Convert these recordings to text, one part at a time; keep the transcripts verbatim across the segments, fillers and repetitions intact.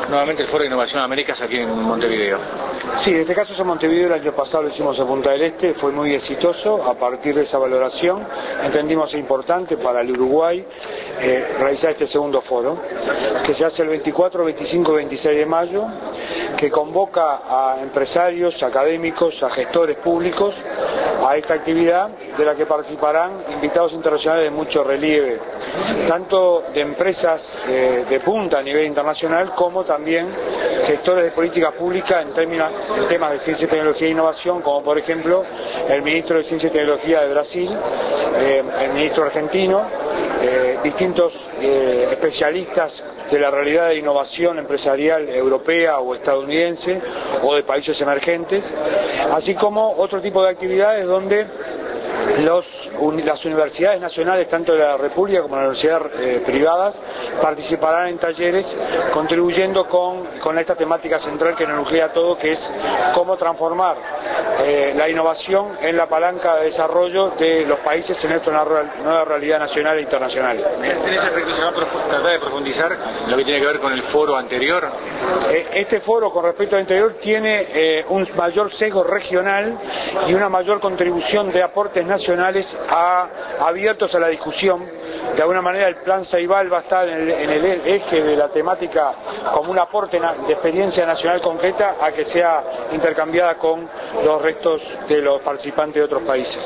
nuevamente el Foro de Innovación Américas aquí en Montevideo. Sí, en este caso es en Montevideo, el año pasado lo hicimos en Punta del Este, fue muy exitoso. A partir de esa valoración entendimos importante para el Uruguay eh, realizar este segundo foro, que se hace el veinticuatro, veinticinco y veintiséis de mayo, que convoca a empresarios, académicos, a gestores públicos a esta actividad, de la que participarán invitados internacionales de mucho relieve, tanto de empresas eh, de punta a nivel internacional, como también gestores de política pública en, términos, en temas de ciencia, tecnología e innovación, como por ejemplo el ministro de Ciencia y Tecnología de Brasil, eh, el ministro argentino, eh, distintos eh, especialistas de la realidad de innovación empresarial europea o estadounidense o de países emergentes, así como otro tipo de actividades donde Los, un, las universidades nacionales, tanto de la República como las universidades eh, privadas, participarán en talleres contribuyendo con, con esta temática central que nos nuclea todo, que es cómo transformar eh, la innovación en la palanca de desarrollo de los países en esta nueva, nueva realidad nacional e internacional. ¿En ese aspecto se va a tratar de profundizar lo que tiene que ver con el foro anterior? Eh, este foro, con respecto al anterior, tiene eh, un mayor sesgo regional y una mayor contribución de aportes nacionales a, abiertos a la discusión. De alguna manera el plan Ceibal va a estar en el, en el eje de la temática como un aporte de experiencia nacional concreta a que sea intercambiada con los restos de los participantes de otros países.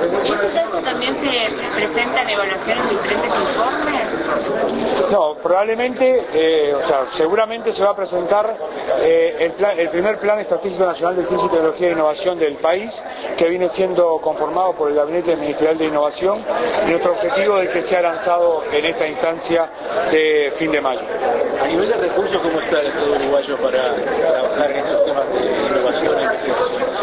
¿Y también se presentan evaluaciones de diferentes informes? No, probablemente, eh, o sea, seguramente se va a presentar eh, el, plan, el primer Plan Estratégico Nacional de Ciencia, Tecnología e Innovación del país, que viene siendo conformado por el Gabinete Ministerial de Innovación, y nuestro objetivo es que sea lanzado en esta instancia de fin de mayo. A nivel de recursos, ¿cómo está el Estado uruguayo para trabajar en estos temas de innovación e investigación?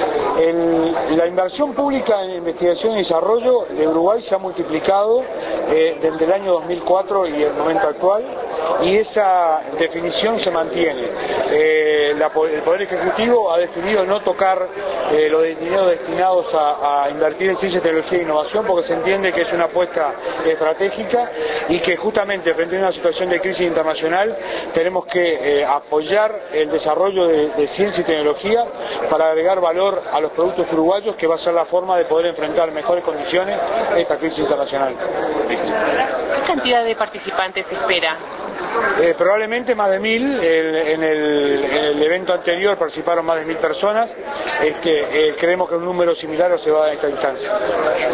El, la inversión pública en investigación y desarrollo de Uruguay se ha multiplicado eh, desde el año dos mil cuatro y el momento actual, y esa definición se mantiene. Eh, la, el Poder Ejecutivo ha decidido no tocar eh, los dineros destinados a, a invertir en ciencia, tecnología e innovación, porque se entiende que es una apuesta estratégica y que justamente frente a una situación de crisis internacional tenemos que eh, apoyar el desarrollo de, de ciencia y tecnología para agregar valor a los productos uruguayos, que va a ser la forma de poder enfrentar en mejores condiciones esta crisis internacional. ¿Qué cantidad de participantes se espera? Eh, probablemente más de mil. El, en, el, en el evento anterior participaron más de mil personas. Este, eh, creemos que un número similar se va a esta instancia.